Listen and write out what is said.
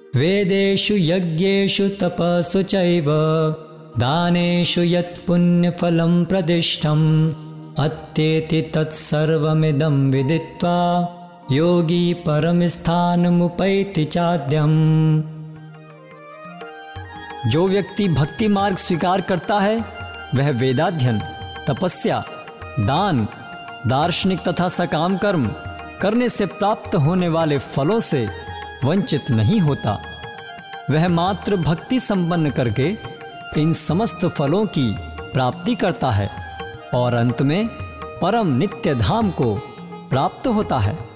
वेदेषु यज्ञेषु तपसु चैव दानेषु यत् पुण्यफलं प्रदिष्टम् अत्येति तत्सर्वमिदं विदित्वा योगी परमस्थानमुपैति चाद्यम्। जो व्यक्ति भक्ति मार्ग स्वीकार करता है वह वेदाध्ययन, तपस्या, दान, दार्शनिक तथा सकाम कर्म करने से प्राप्त होने वाले फलों से वंचित नहीं होता। वह मात्र भक्ति संपन्न करके इन समस्त फलों की प्राप्ति करता है और अंत में परम नित्य धाम को प्राप्त होता है।